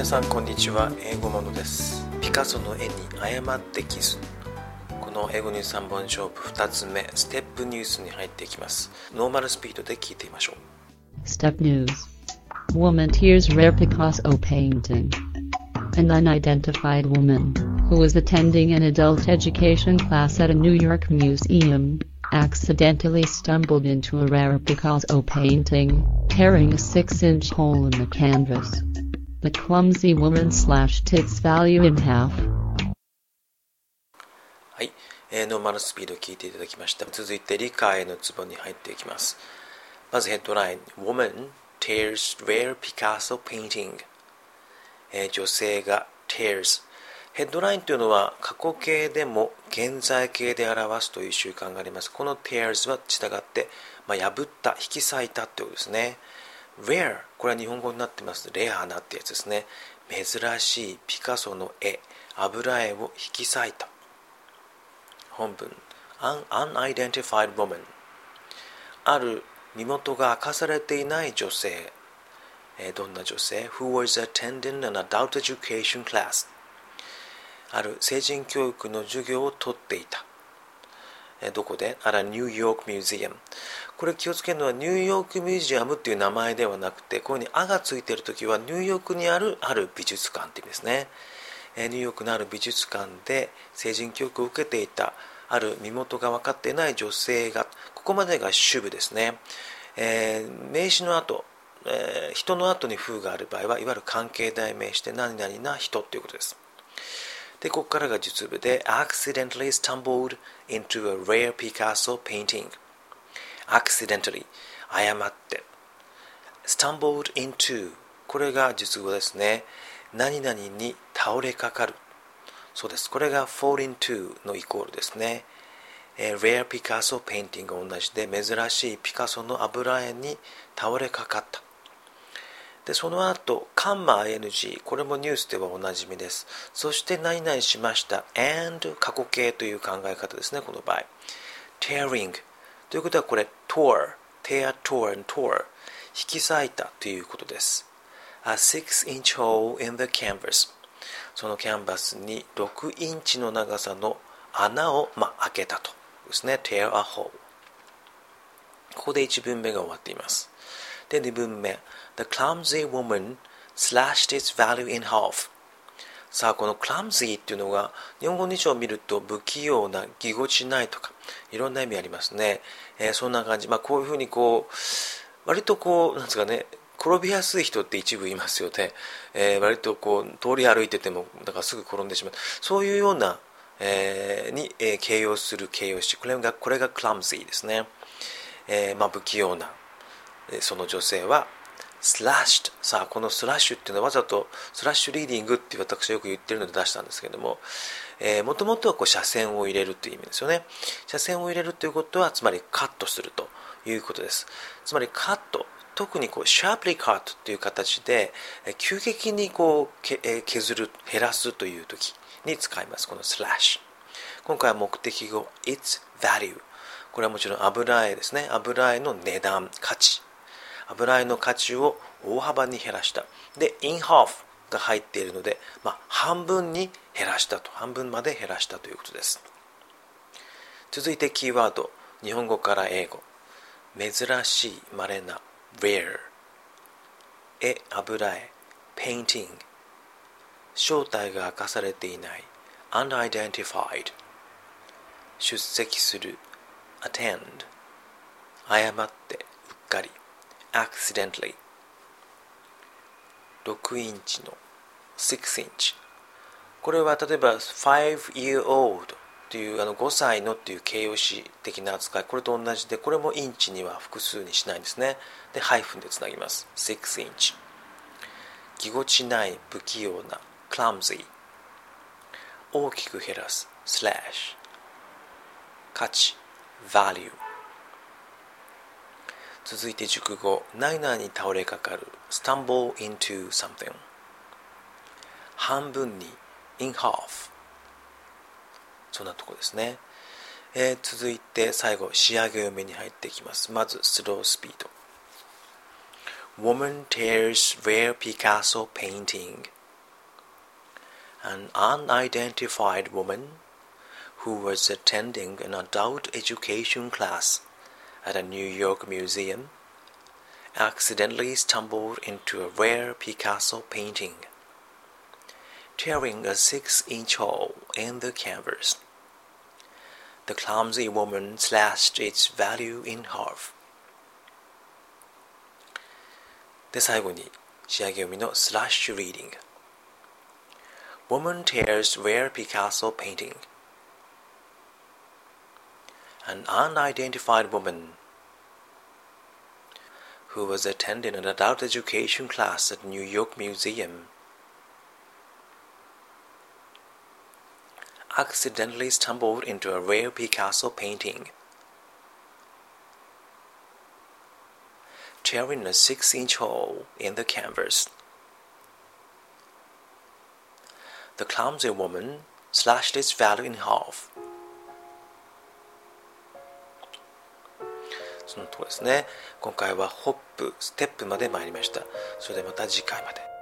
さんこんにちは。英語ものです。ピカソの絵に誤ってキス。この英語ニュース3本勝負2つ目、ステップニュースに入っていきます。ノーマルスピードで聞いてみましょう。 Step News. Woman tears rare Picasso painting. An unidentified woman, who was attending an adult education class at a New York museum, accidentally stumbled into a rare Picasso painting, tearing a 6-inch hole in the canvas. The clumsy woman slashed its value in half. はい、ノーマルスピード聞いていただきました。続いて理解のツボに入っていきます。まずヘッドライン Woman tears rare Picasso painting、女性が tears。 ヘッドラインというのは過去形でも現在形で表すという習慣があります。この tears は従って、破った、引き裂いたということですね。rare、 これは日本語になってます。レアなってやつですね。珍しいピカソの絵、油絵を引き裂いた。本文 An unidentified woman、 ある身元が明かされていない女性、どんな女性 Who was attending an adult education class、 ある成人教育の授業をとっていた。どこで At a New York Museum。 これ気をつけるのはニューヨークミュージアムっていう名前ではなくて、こういうふうに「あ」がついているときはニューヨークにある美術館って意味ですね。ニューヨークのある美術館で成人教育を受けていたある身元が分かっていない女性が、ここまでが主語ですね。名詞の後、人の後に風がある場合はいわゆる関係代名詞で何々な人ということです。で、ここからが実部で accidentally stumbled into a rare Picasso painting。 accidentally、 誤って、 stumbled into、 これが実語ですね。何々に倒れかかる、そうです。これが fall into のイコールですね。rare Picasso painting が同じで、珍しいピカソの油絵に倒れかかった。で、その後、カンマ ing、 これもニュースではおなじみです。そして何々しました and 過去形という考え方ですね、この場合。tearing ということはこれ tore、 tear、tore and tore、 引き裂いたということです。A 6-inch hole in the canvas、 そのキャンバスに6インチの長さの穴を、開けたとですね。 tear a hole。 ここで1文目が終わっています。で、2文目 The clumsy woman slashed its value in half。 さあ、この clumsy っていうのが日本語辞書を見ると不器用な、ぎこちないとかいろんな意味ありますね。そんな感じ。こういうふうに割となんですかね、転びやすい人って一部いますよね。割と通り歩いててもだからすぐ転んでしまう、そういうような、に、形容する形容詞、これがclumsy ですね。不器用な、その女性は slashed。 さあ、このスラッシュっていうのはわざとスラッシュリーディングって私はよく言ってるので出したんですけれども、もともとは斜線を入れるという意味ですよね。斜線を入れるということはつまりカットするということです。つまりカット、特にsharply cut という形で急激に削る、減らすという時に使います、この slash。 今回は目的語 its value、 これはもちろん油絵ですね。油絵の値段、価値、油絵の価値を大幅に減らした。で in half が入っているので、半分に減らしたと、半分まで減らしたということです。続いてキーワード、日本語から英語。珍しい、稀な rare、 絵、油絵 painting、 正体が明かされていない unidentified、 出席する attend、 誤って、うっかり accidentally、 6インチの 6 インチ、これは例えば 5-year-oldという5歳のという形容詞的な扱い、これと同じで、これもインチには複数にしないんですね。でハイフンでつなぎます。6インチ、ぎこちない、不器用な clumsy、 大きく減らす slash、 価値 value。 続いて熟語、何々に倒れかかる stumble into something、 半分に in half、そんなとこですね。続いて最後、仕上げ読みに入っていきます。まずスロースピード。Woman tears rare Picasso painting。 An unidentified woman who was attending an adult education class at a New York museum accidentally stumbled into a rare Picasso painting, tearing a 6-inch hole in the canvas. The clumsy woman slashed its value in half. で、最後に仕上げ読みのスラッシュリーディング。Woman tears rare Picasso painting. An unidentified woman who was attending an adult education class at New York Museum accidentally stumbled into a rare Picasso painting, tearing a 6-inch hole in the canvas. The clumsy woman slashed its value in half. そのところですね。今回はホップ、ステップまで参りました。それではまた次回まで。